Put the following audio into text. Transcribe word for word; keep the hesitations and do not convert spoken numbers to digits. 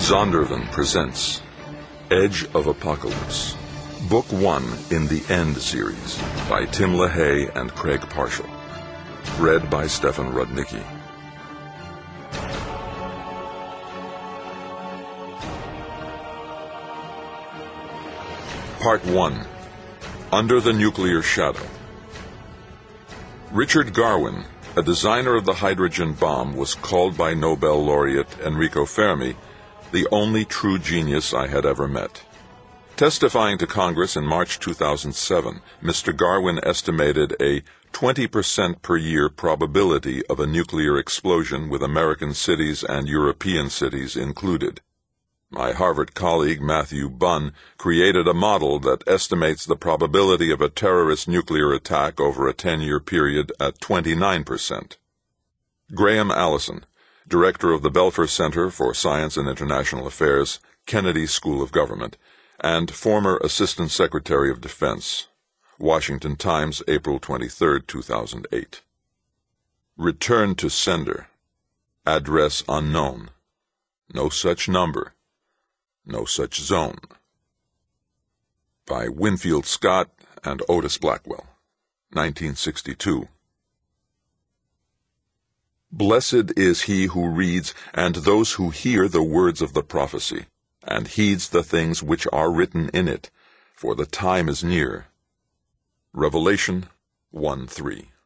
Zondervan presents Edge of Apocalypse, Book one in the End series by Tim LaHaye and Craig Parshall. Read by Stefan Rudnicki. Part one. Under the Nuclear Shadow. Richard Garwin, a designer of the hydrogen bomb, was called by Nobel laureate Enrico Fermi the only true genius I had ever met. Testifying to Congress in March two thousand seven, Mister Garwin estimated a twenty percent per year probability of a nuclear explosion with American cities and European cities included. My Harvard colleague Matthew Bunn created a model that estimates the probability of a terrorist nuclear attack over a ten-year period at twenty-nine percent. Graham Allison, director of the Belfer Center for Science and International Affairs, Kennedy School of Government, and former Assistant Secretary of Defense. Washington Times, April twenty-third, two thousand eight. Return to sender. Address unknown. No such number. No such zone. By Winfield Scott and Otis Blackwell, nineteen sixty-two. Blessed is he who reads, and those who hear the words of the prophecy, and heeds the things which are written in it, for the time is near. Revelation one three.